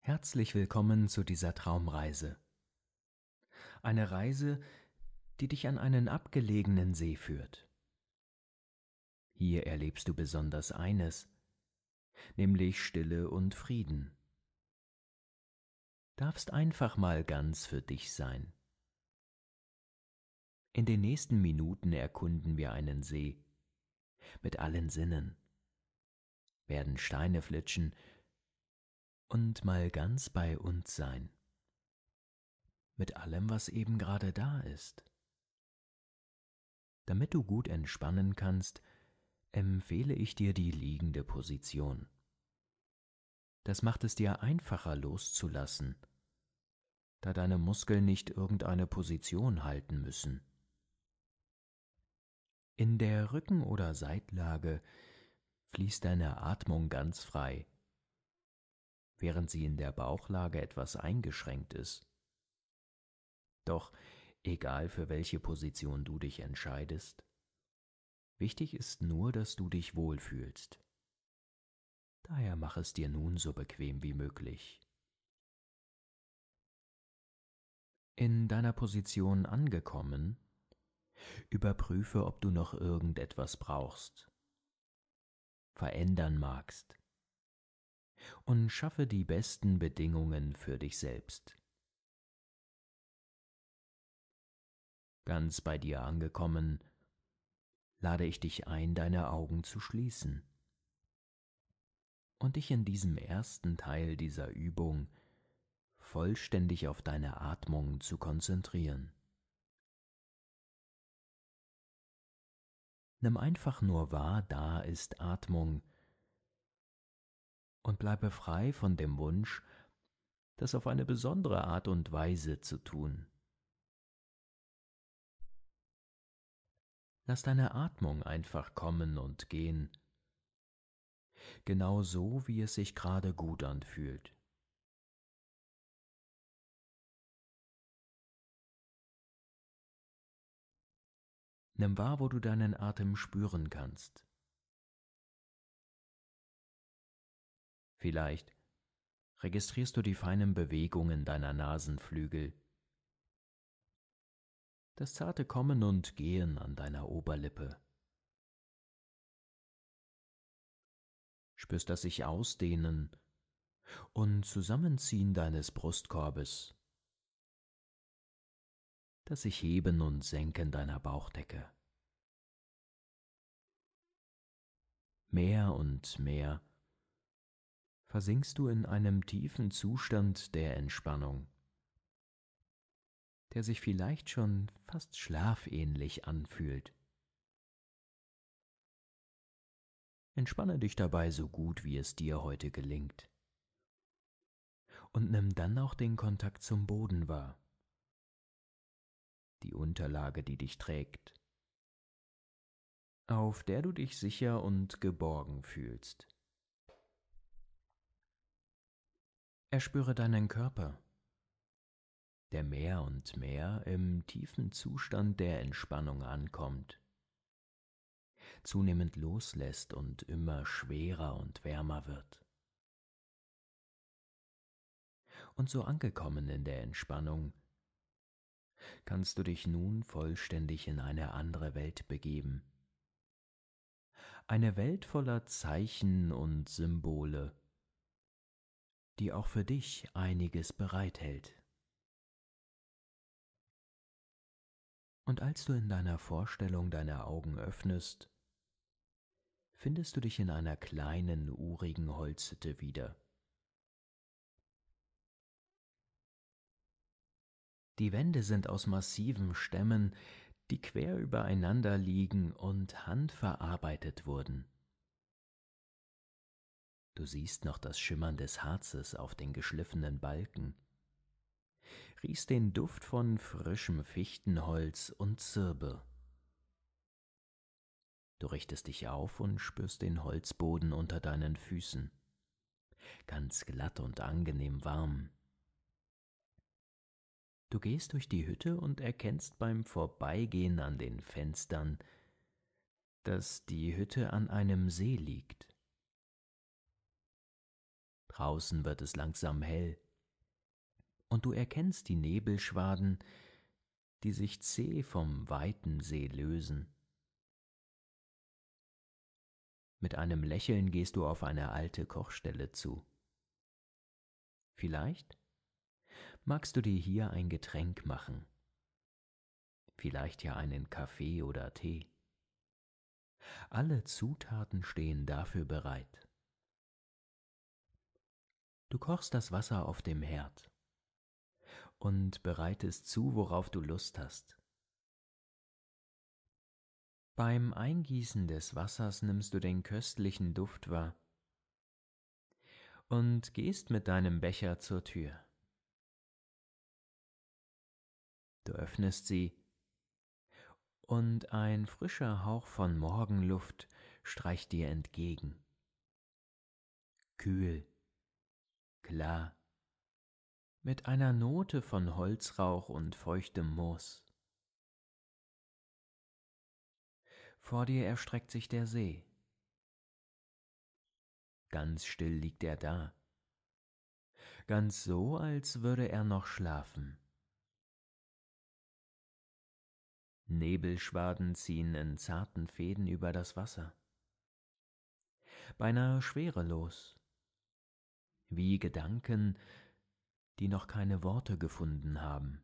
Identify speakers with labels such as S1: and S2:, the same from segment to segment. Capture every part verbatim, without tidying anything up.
S1: Herzlich willkommen zu dieser Traumreise. Eine Reise, die dich an einen abgelegenen See führt. Hier erlebst du besonders eines, nämlich Stille und Frieden. Darfst einfach mal ganz für dich sein. In den nächsten Minuten erkunden wir einen See mit allen Sinnen, werden Steine flitschen und mal ganz bei uns sein. Mit allem, was eben gerade da ist. Damit du gut entspannen kannst, empfehle ich dir die liegende Position. Das macht es dir einfacher loszulassen, da deine Muskeln nicht irgendeine Position halten müssen. In der Rücken- oder Seitlage fließt deine Atmung ganz frei, während sie in der Bauchlage etwas eingeschränkt ist. Doch egal für welche Position du dich entscheidest, wichtig ist nur, dass du dich wohlfühlst. Daher mach es dir nun so bequem wie möglich. In deiner Position angekommen, überprüfe, ob du noch irgendetwas brauchst, verändern magst und schaffe die besten Bedingungen für dich selbst. Ganz bei dir angekommen, lade ich dich ein, deine Augen zu schließen und dich in diesem ersten Teil dieser Übung vollständig auf deine Atmung zu konzentrieren. Nimm einfach nur wahr, da ist Atmung und bleibe frei von dem Wunsch, das auf eine besondere Art und Weise zu tun. Lass deine Atmung einfach kommen und gehen, genau so, wie es sich gerade gut anfühlt. Nimm wahr, wo du deinen Atem spüren kannst. Vielleicht registrierst du die feinen Bewegungen deiner Nasenflügel, das zarte Kommen und Gehen an deiner Oberlippe. Spürst das sich ausdehnen und Zusammenziehen deines Brustkorbes, das sich Heben und Senken deiner Bauchdecke. Mehr und mehr versinkst du in einem tiefen Zustand der Entspannung, der sich vielleicht schon fast schlafähnlich anfühlt. Entspanne dich dabei so gut, wie es dir heute gelingt. Und nimm dann auch den Kontakt zum Boden wahr, die Unterlage, die dich trägt, auf der du dich sicher und geborgen fühlst. Erspüre deinen Körper, der mehr und mehr im tiefen Zustand der Entspannung ankommt, zunehmend loslässt und immer schwerer und wärmer wird. Und so angekommen in der Entspannung, kannst du dich nun vollständig in eine andere Welt begeben. Eine Welt voller Zeichen und Symbole, die auch für dich einiges bereithält. Und als du in deiner Vorstellung deine Augen öffnest, findest du dich in einer kleinen, urigen Holzhütte wieder. Die Wände sind aus massiven Stämmen, die quer übereinander liegen und handverarbeitet wurden. Du siehst noch das Schimmern des Harzes auf den geschliffenen Balken, riechst den Duft von frischem Fichtenholz und Zirbe. Du richtest dich auf und spürst den Holzboden unter deinen Füßen, ganz glatt und angenehm warm. Du gehst durch die Hütte und erkennst beim Vorbeigehen an den Fenstern, dass die Hütte an einem See liegt. Draußen wird es langsam hell, und du erkennst die Nebelschwaden, die sich zäh vom weiten See lösen. Mit einem Lächeln gehst du auf eine alte Kochstelle zu. Vielleicht magst du dir hier ein Getränk machen, vielleicht ja einen Kaffee oder Tee. Alle Zutaten stehen dafür bereit. Du kochst das Wasser auf dem Herd und bereitest zu, worauf du Lust hast. Beim Eingießen des Wassers nimmst du den köstlichen Duft wahr und gehst mit deinem Becher zur Tür. Du öffnest sie, und ein frischer Hauch von Morgenluft streicht dir entgegen. Kühl, klar, mit einer Note von Holzrauch und feuchtem Moos. Vor dir erstreckt sich der See. Ganz still liegt er da, ganz so, als würde er noch schlafen. Nebelschwaden ziehen in zarten Fäden über das Wasser, beinahe schwerelos, wie Gedanken, die noch keine Worte gefunden haben.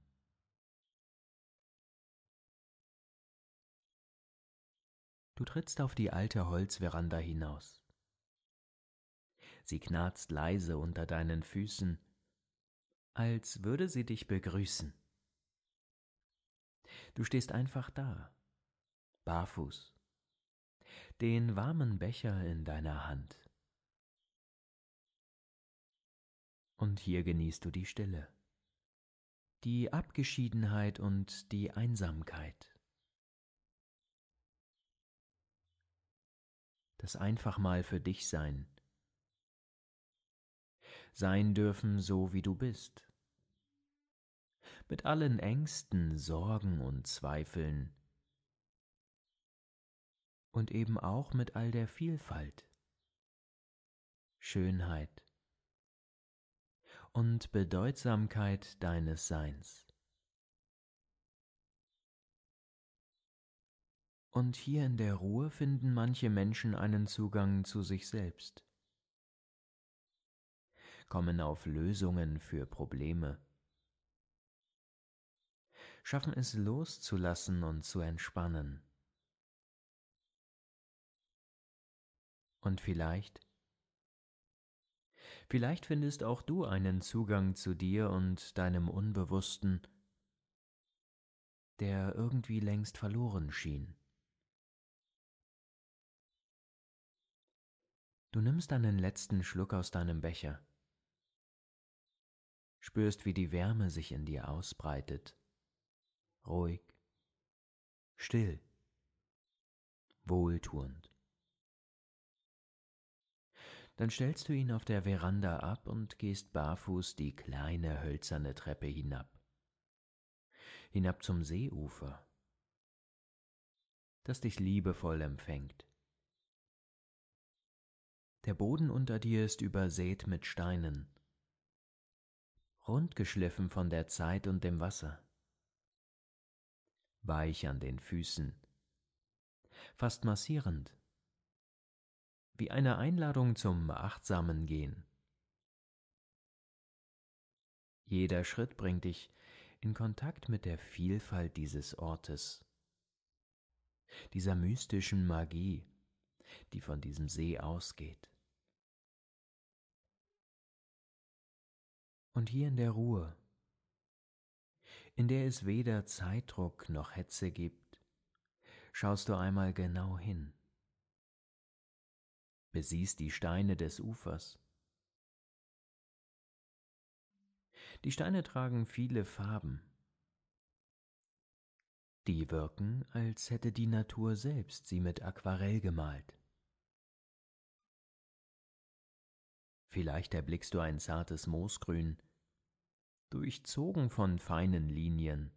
S1: Du trittst auf die alte Holzveranda hinaus. Sie knarzt leise unter deinen Füßen, als würde sie dich begrüßen. Du stehst einfach da, barfuß, den warmen Becher in deiner Hand. Und hier genießt du die Stille, die Abgeschiedenheit und die Einsamkeit. Das einfach mal für dich sein. Sein dürfen, so wie du bist. Mit allen Ängsten, Sorgen und Zweifeln. Und eben auch mit all der Vielfalt, Schönheit und Bedeutsamkeit deines Seins. Und hier in der Ruhe finden manche Menschen einen Zugang zu sich selbst, kommen auf Lösungen für Probleme, schaffen es loszulassen und zu entspannen. Und vielleicht, vielleicht findest auch du einen Zugang zu dir und deinem Unbewussten, der irgendwie längst verloren schien. Du nimmst einen letzten Schluck aus deinem Becher, spürst, wie die Wärme sich in dir ausbreitet, ruhig, still, wohltuend. Dann stellst du ihn auf der Veranda ab und gehst barfuß die kleine hölzerne Treppe hinab, hinab zum Seeufer, das dich liebevoll empfängt. Der Boden unter dir ist übersät mit Steinen, rundgeschliffen von der Zeit und dem Wasser, weich an den Füßen, fast massierend, wie eine Einladung zum achtsamen Gehen. Jeder Schritt bringt dich in Kontakt mit der Vielfalt dieses Ortes, dieser mystischen Magie, die von diesem See ausgeht. Und hier in der Ruhe, in der es weder Zeitdruck noch Hetze gibt, schaust du einmal genau hin, besiehst die Steine des Ufers. Die Steine tragen viele Farben, die wirken, als hätte die Natur selbst sie mit Aquarell gemalt. Vielleicht erblickst du ein zartes Moosgrün, durchzogen von feinen Linien.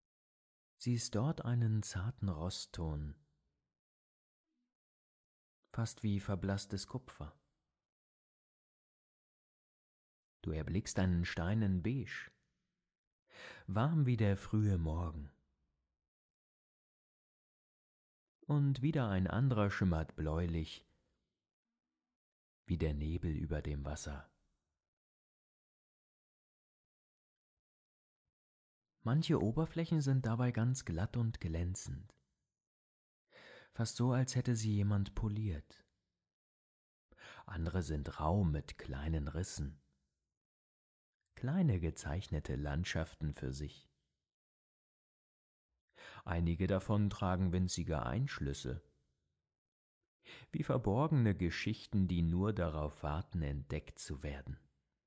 S1: Siehst dort einen zarten Rostton, fast wie verblasstes Kupfer. Du erblickst einen Stein in Beige, warm wie der frühe Morgen. Und wieder ein anderer schimmert bläulich, wie der Nebel über dem Wasser. Manche Oberflächen sind dabei ganz glatt und glänzend, fast so, als hätte sie jemand poliert. Andere sind rau mit kleinen Rissen, kleine gezeichnete Landschaften für sich. Einige davon tragen winzige Einschlüsse, wie verborgene Geschichten, die nur darauf warten, entdeckt zu werden.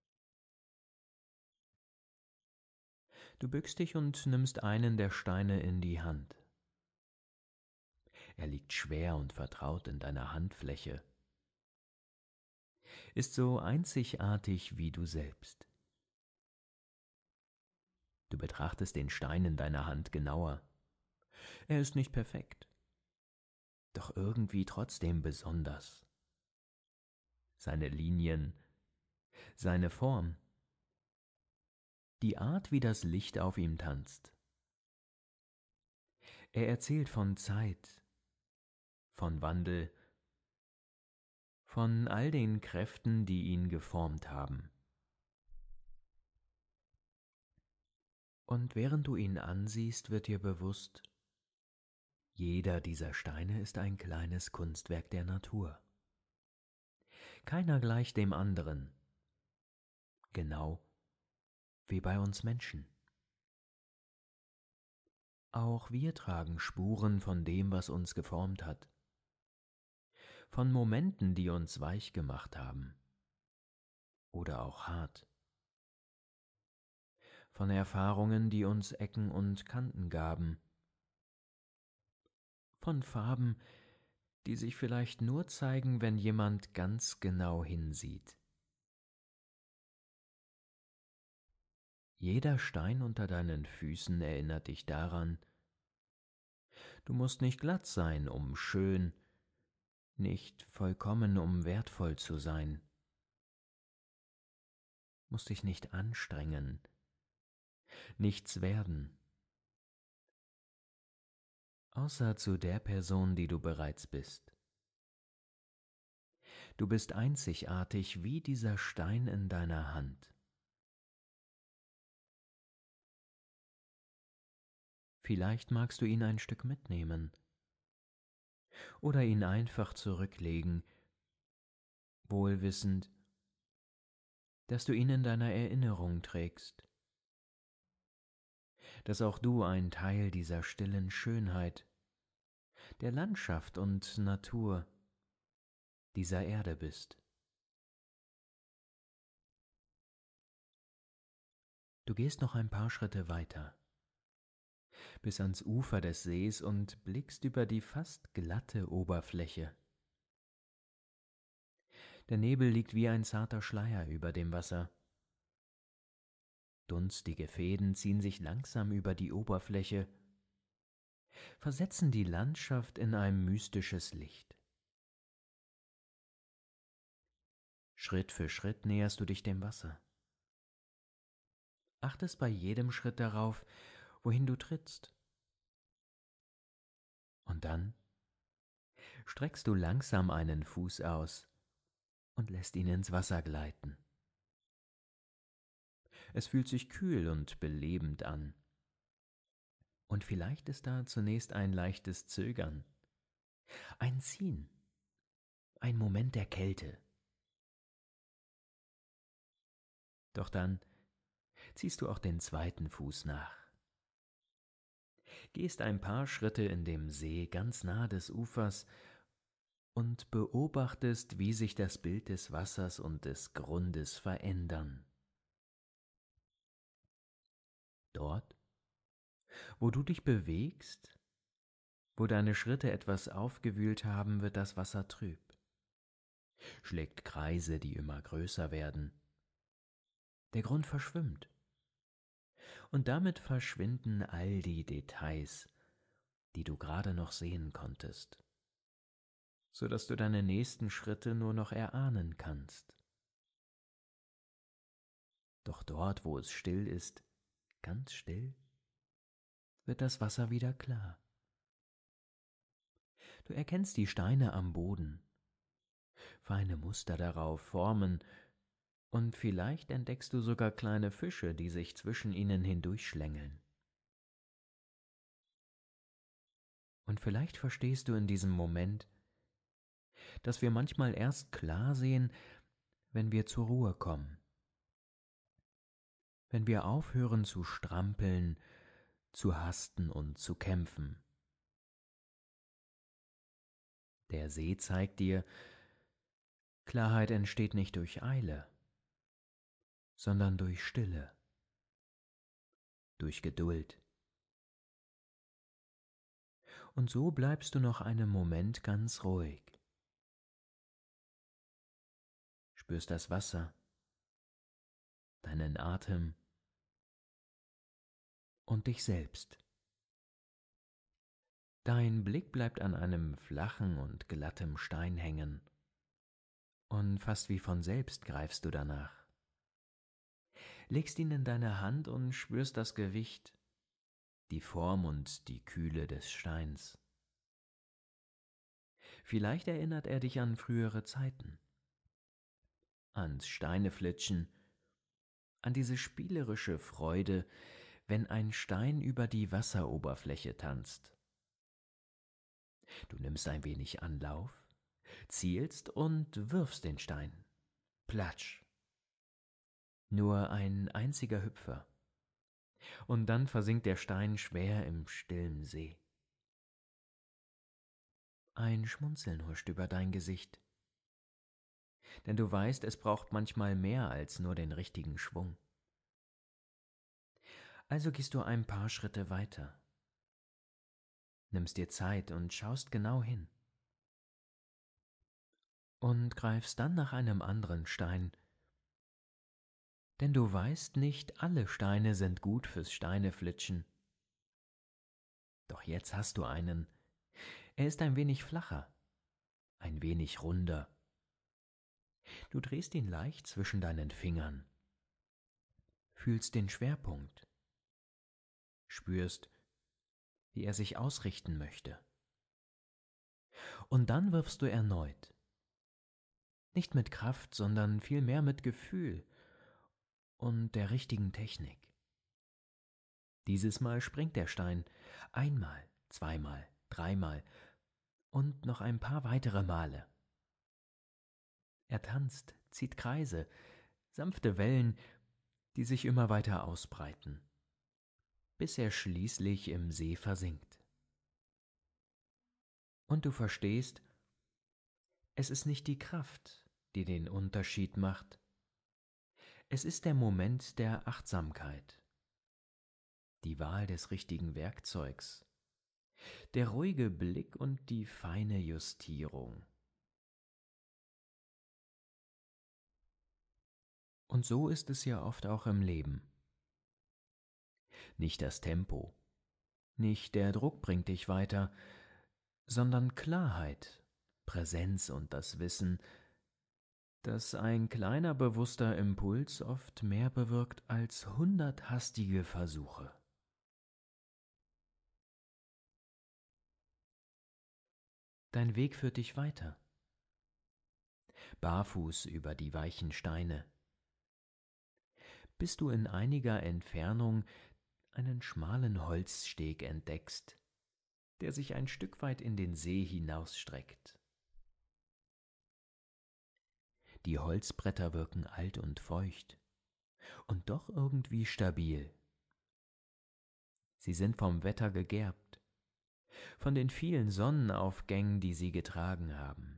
S1: Du bückst dich und nimmst einen der Steine in die Hand. Er liegt schwer und vertraut in deiner Handfläche, ist so einzigartig wie du selbst. Du betrachtest den Stein in deiner Hand genauer. Er ist nicht perfekt, doch irgendwie trotzdem besonders. Seine Linien, seine Form, die Art, wie das Licht auf ihm tanzt. Er erzählt von Zeit, von Wandel, von all den Kräften, die ihn geformt haben. Und während du ihn ansiehst, wird dir bewusst, jeder dieser Steine ist ein kleines Kunstwerk der Natur. Keiner gleicht dem anderen, genau wie bei uns Menschen. Auch wir tragen Spuren von dem, was uns geformt hat, von Momenten, die uns weich gemacht haben oder auch hart, von Erfahrungen, die uns Ecken und Kanten gaben, von Farben, die sich vielleicht nur zeigen, wenn jemand ganz genau hinsieht. Jeder Stein unter deinen Füßen erinnert dich daran, du musst nicht glatt sein, um schön, nicht vollkommen, um wertvoll zu sein, musst dich nicht anstrengen, nichts werden, außer zu der Person, die du bereits bist. Du bist einzigartig wie dieser Stein in deiner Hand. Vielleicht magst du ihn ein Stück mitnehmen oder ihn einfach zurücklegen, wohl wissend, dass du ihn in deiner Erinnerung trägst, dass auch du ein Teil dieser stillen Schönheit, der Landschaft und Natur dieser Erde bist. Du gehst noch ein paar Schritte weiter, bis ans Ufer des Sees und blickst über die fast glatte Oberfläche. Der Nebel liegt wie ein zarter Schleier über dem Wasser. Dunstige Fäden ziehen sich langsam über die Oberfläche, versetzen die Landschaft in ein mystisches Licht. Schritt für Schritt näherst du dich dem Wasser. Achtest bei jedem Schritt darauf, wohin du trittst. Und dann streckst du langsam einen Fuß aus und lässt ihn ins Wasser gleiten. Es fühlt sich kühl und belebend an. Und vielleicht ist da zunächst ein leichtes Zögern, ein Ziehen, ein Moment der Kälte. Doch dann ziehst du auch den zweiten Fuß nach. Gehst ein paar Schritte in dem See ganz nah des Ufers und beobachtest, wie sich das Bild des Wassers und des Grundes verändern. Dort, wo du dich bewegst, wo deine Schritte etwas aufgewühlt haben, wird das Wasser trüb, schlägt Kreise, die immer größer werden. Der Grund verschwimmt. Und damit verschwinden all die Details, die du gerade noch sehen konntest. so dass du deine nächsten Schritte nur noch erahnen kannst. Doch dort, wo es still ist, ganz still, wird das Wasser wieder klar. Du erkennst die Steine am Boden, feine Muster darauf formen, und vielleicht entdeckst du sogar kleine Fische, die sich zwischen ihnen hindurchschlängeln. Und vielleicht verstehst du in diesem Moment, dass wir manchmal erst klar sehen, wenn wir zur Ruhe kommen, wenn wir aufhören zu strampeln, zu hasten und zu kämpfen. Der See zeigt dir, Klarheit entsteht nicht durch Eile, sondern durch Stille, durch Geduld. Und so bleibst du noch einen Moment ganz ruhig. Spürst das Wasser, deinen Atem und dich selbst. Dein Blick bleibt an einem flachen und glattem Stein hängen, und fast wie von selbst greifst du danach. Legst ihn in deine Hand und spürst das Gewicht, die Form und die Kühle des Steins. Vielleicht erinnert er dich an frühere Zeiten, ans Steineflitschen, an diese spielerische Freude, wenn ein Stein über die Wasseroberfläche tanzt. Du nimmst ein wenig Anlauf, zielst und wirfst den Stein. Platsch. Nur ein einziger Hüpfer. Und dann versinkt der Stein schwer im stillen See. Ein Schmunzeln huscht über dein Gesicht. Denn du weißt, es braucht manchmal mehr als nur den richtigen Schwung. Also gehst du ein paar Schritte weiter, nimmst dir Zeit und schaust genau hin. Und greifst dann nach einem anderen Stein, denn du weißt, nicht alle Steine sind gut fürs Steineflitschen. Doch jetzt hast du einen. Er ist ein wenig flacher, ein wenig runder. Du drehst ihn leicht zwischen deinen Fingern, fühlst den Schwerpunkt, spürst, wie er sich ausrichten möchte. Und dann wirfst du erneut. Nicht mit Kraft, sondern vielmehr mit Gefühl und der richtigen Technik. Dieses Mal springt der Stein einmal, zweimal, dreimal und noch ein paar weitere Male. Er tanzt, zieht Kreise, sanfte Wellen, die sich immer weiter ausbreiten, bis er schließlich im See versinkt. Und du verstehst, es ist nicht die Kraft, die den Unterschied macht. Es ist der Moment der Achtsamkeit, die Wahl des richtigen Werkzeugs, der ruhige Blick und die feine Justierung. Und so ist es ja oft auch im Leben. Nicht das Tempo, nicht der Druck bringt dich weiter, sondern Klarheit, Präsenz und das Wissen, dass ein kleiner bewusster Impuls oft mehr bewirkt als hundert hastige Versuche. Dein Weg führt dich weiter, barfuß über die weichen Steine, bis du in einiger Entfernung einen schmalen Holzsteg entdeckst, der sich ein Stück weit in den See hinausstreckt. Die Holzbretter wirken alt und feucht und doch irgendwie stabil. Sie sind vom Wetter gegerbt, von den vielen Sonnenaufgängen, die sie getragen haben.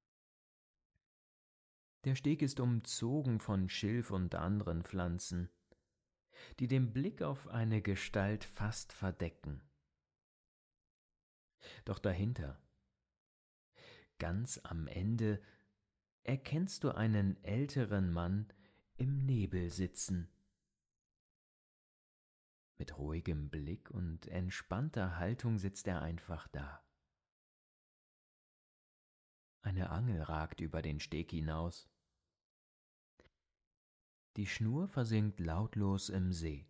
S1: Der Steg ist umzogen von Schilf und anderen Pflanzen, die den Blick auf eine Gestalt fast verdecken. Doch dahinter, ganz am Ende, erkennst du einen älteren Mann im Nebel sitzen. Mit ruhigem Blick und entspannter Haltung sitzt er einfach da. Eine Angel ragt über den Steg hinaus. Die Schnur versinkt lautlos im See.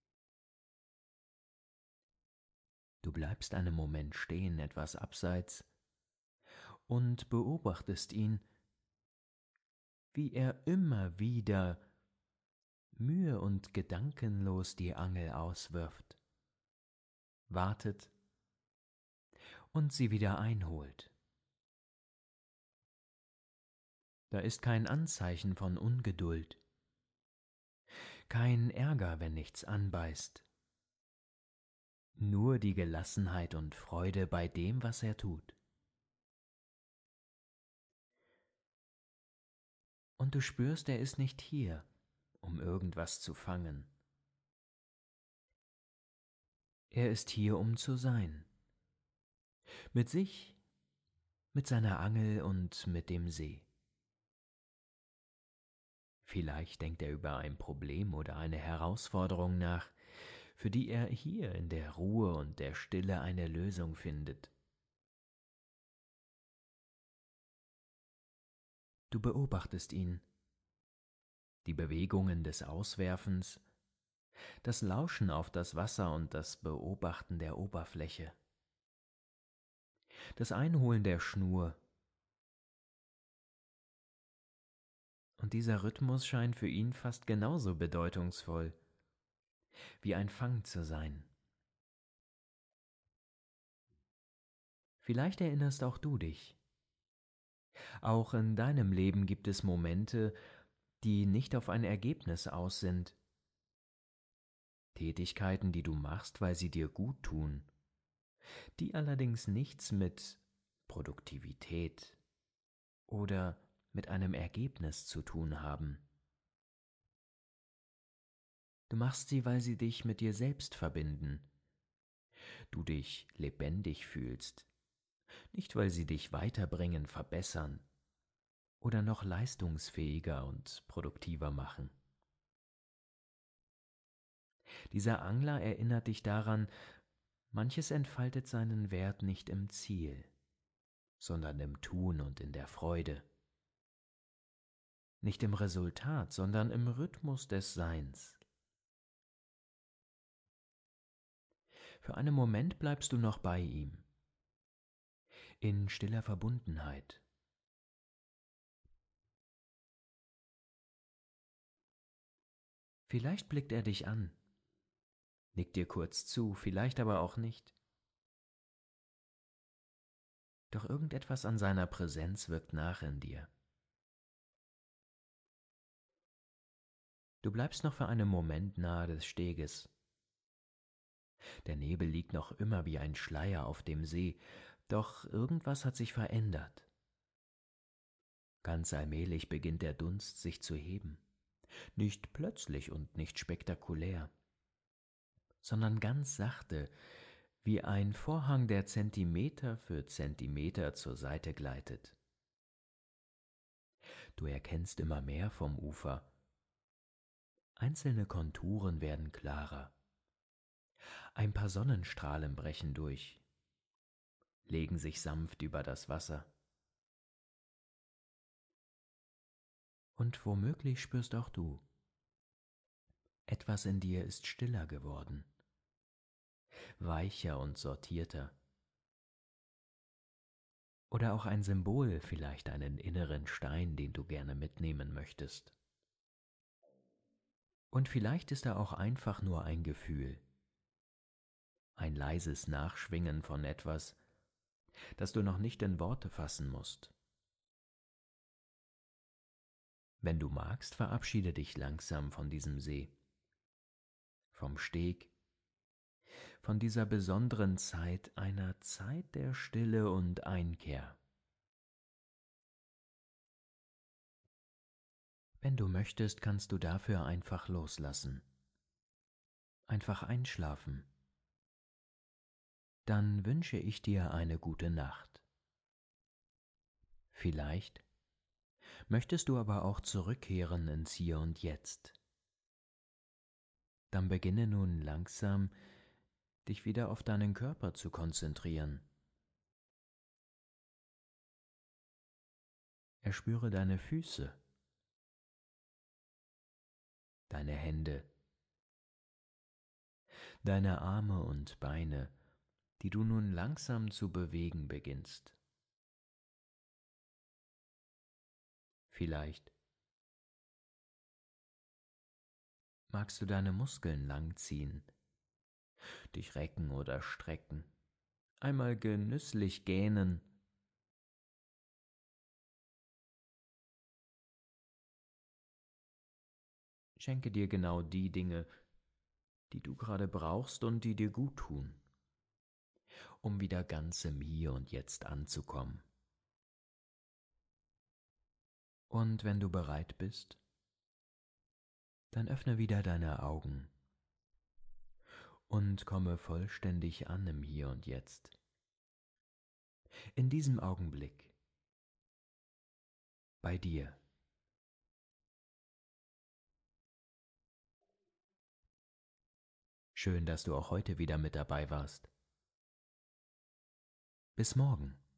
S1: Du bleibst einen Moment stehen, etwas abseits, und beobachtest ihn, wie er immer wieder mühe und gedankenlos die Angel auswirft, wartet und sie wieder einholt. Da ist kein Anzeichen von Ungeduld, kein Ärger, wenn nichts anbeißt, nur die Gelassenheit und Freude bei dem, was er tut. Und du spürst, er ist nicht hier, um irgendwas zu fangen. Er ist hier, um zu sein. Mit sich, mit seiner Angel und mit dem See. Vielleicht denkt er über ein Problem oder eine Herausforderung nach, für die er hier in der Ruhe und der Stille eine Lösung findet. Du beobachtest ihn, die Bewegungen des Auswerfens, das Lauschen auf das Wasser und das Beobachten der Oberfläche, das Einholen der Schnur. Und dieser Rhythmus scheint für ihn fast genauso bedeutungsvoll, wie ein Fang zu sein. Vielleicht erinnerst auch du dich. Auch in deinem Leben gibt es Momente, die nicht auf ein Ergebnis aus sind. Tätigkeiten, die du machst, weil sie dir gut tun, die allerdings nichts mit Produktivität oder mit einem Ergebnis zu tun haben. Du machst sie, weil sie dich mit dir selbst verbinden, du dich lebendig fühlst, nicht weil sie dich weiterbringen, verbessern oder noch leistungsfähiger und produktiver machen. Dieser Angler erinnert dich daran, manches entfaltet seinen Wert nicht im Ziel, sondern im Tun und in der Freude. Nicht im Resultat, sondern im Rhythmus des Seins. Für einen Moment bleibst du noch bei ihm, in stiller Verbundenheit. Vielleicht blickt er dich an, nickt dir kurz zu, vielleicht aber auch nicht. Doch irgendetwas an seiner Präsenz wirkt nach in dir. Du bleibst noch für einen Moment nahe des Steges. Der Nebel liegt noch immer wie ein Schleier auf dem See, doch irgendwas hat sich verändert. Ganz allmählich beginnt der Dunst sich zu heben. Nicht plötzlich und nicht spektakulär, sondern ganz sachte, wie ein Vorhang, der Zentimeter für Zentimeter zur Seite gleitet. Du erkennst immer mehr vom Ufer. Einzelne Konturen werden klarer. Ein paar Sonnenstrahlen brechen durch, legen sich sanft über das Wasser. Und womöglich spürst auch du, etwas in dir ist stiller geworden, weicher und sortierter. Oder auch ein Symbol, vielleicht einen inneren Stein, den du gerne mitnehmen möchtest. Und vielleicht ist er auch einfach nur ein Gefühl, ein leises Nachschwingen von etwas, das du noch nicht in Worte fassen musst. Wenn du magst, verabschiede dich langsam von diesem See, vom Steg, von dieser besonderen Zeit, einer Zeit der Stille und Einkehr. Wenn du möchtest, kannst du dafür einfach loslassen, einfach einschlafen. Dann wünsche ich dir eine gute Nacht. Vielleicht möchtest du aber auch zurückkehren ins Hier und Jetzt. Dann beginne nun langsam, dich wieder auf deinen Körper zu konzentrieren. Erspüre deine Füße, deine Hände, deine Arme und Beine, die du nun langsam zu bewegen beginnst. Vielleicht magst du deine Muskeln langziehen, dich recken oder strecken, einmal genüsslich gähnen. Schenke dir genau die Dinge, die du gerade brauchst und die dir gut tun, um wieder ganz im Hier und Jetzt anzukommen. Und wenn du bereit bist, dann öffne wieder deine Augen und komme vollständig an im Hier und Jetzt. In diesem Augenblick, bei dir. Schön, dass du auch heute wieder mit dabei warst. Bis morgen.